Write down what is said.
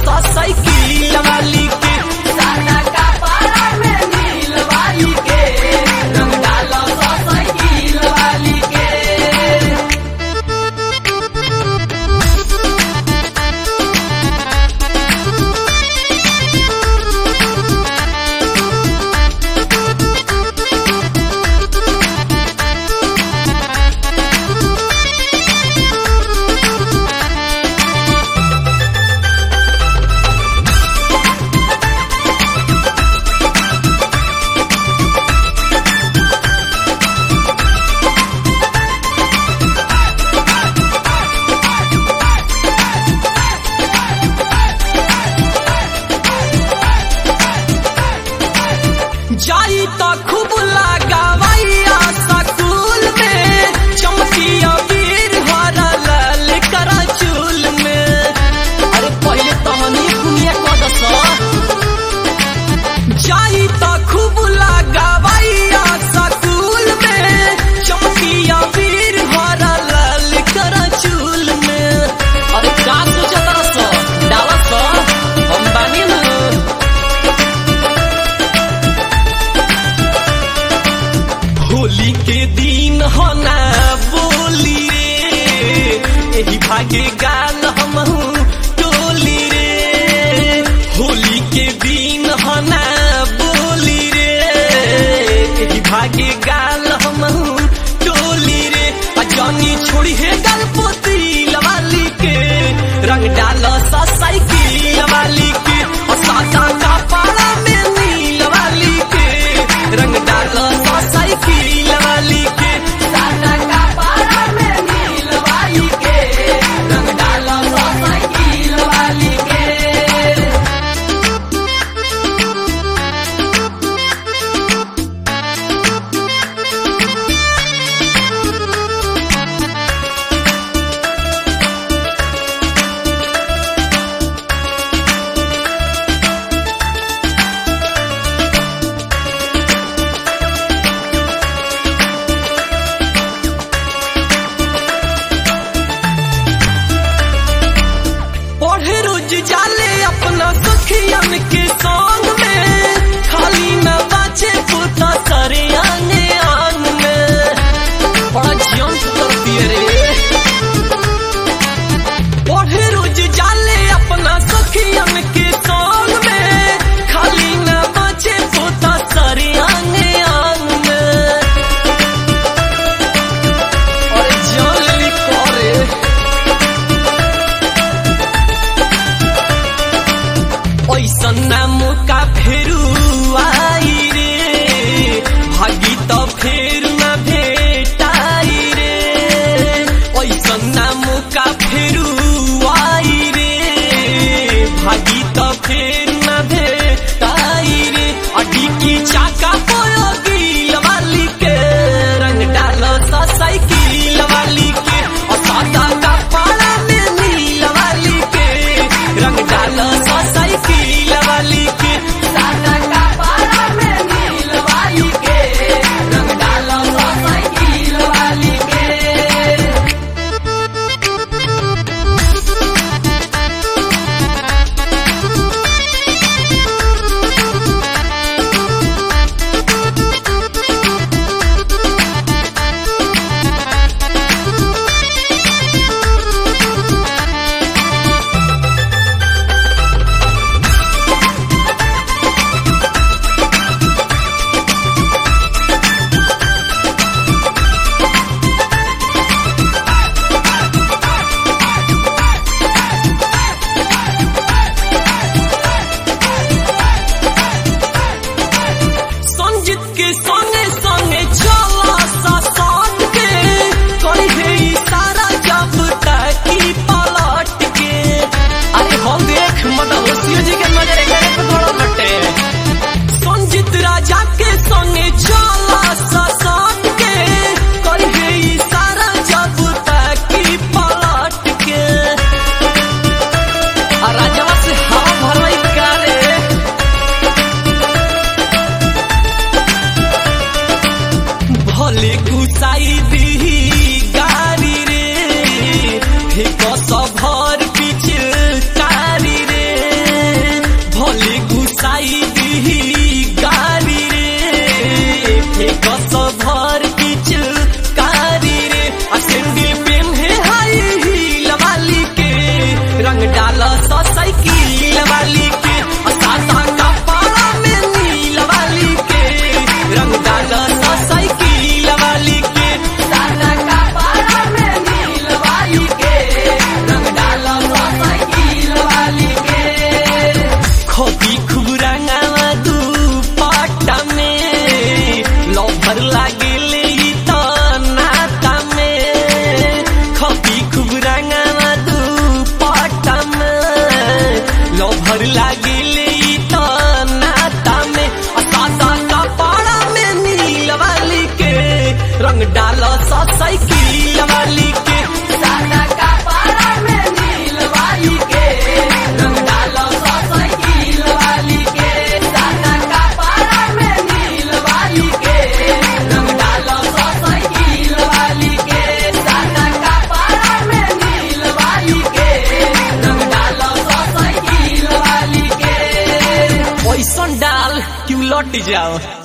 सा साइकिल वाली के सादा कपड़ा में नील वाली के रंग डालो सा साइकिल वाली के। जाई तो खूब लगावैया स्कूल में चमकिया वीर हरा लाल करा चूल में। अरे पहले तहनी दुनिया कदस जाई तो खूब लगावैया स्कूल में चमकिया वीर हरा लाल करा चूल में। अरे का सोचा तरस डालस हम बानी न होली के दिन होना बोली रे यही भागे गाल हमहू टोली रे। होली के दिन होना बोली रे यही भागे गाल हमहू टोली रे। जानी छोड़ी है गल पोती वाली के रंग डाल सा साइकिल वाली के सादा कपड़ा में नील वाली के रंग डाल सा साइकिल वाली के सादा कपड़ा में नील वाली के रंग डाल सा साइकिल वाली के। पढ़े रोज जाले अपना सखियन के संग में खाली न बाचे पोता सारे आने आंग में। बड़ा जियन कर दिए रे पढ़े रोज जाले अपना सखियन के संग में खाली न बाचे पोता सारे आने आंग में। अरे जान ली करे ऐसन नाम का फेरू आई रे भागी तो फेर न भेटाई रे। ऐसन नाम का फेरू आई रे भागी तो फेर न भेटाई रे। अडी की चाका पोयोगी वाली के रंग डालो सा साइकिल वाली के सादा कपड़ा में नील वाली के रंग डालो सा साइकिल वाली के सादा कपड़ा में नील वाली के रंग डालो सा साइकिल वाली के। लभर लागिले ई तो नाता में सादा कपड़ा में नील वाली के रंग डालो सा साइकिल वाली के सादा कपड़ा में नील वाली के रंग डालो सा साइकिल वाली के सादा कपड़ा में नील वाली के रंग डालो सा साइकिल वाली के सादा कपड़ा में नील वाली के रंग डालो सा साइकिल वाली के पैसा डाल क्यों लौट जाओ।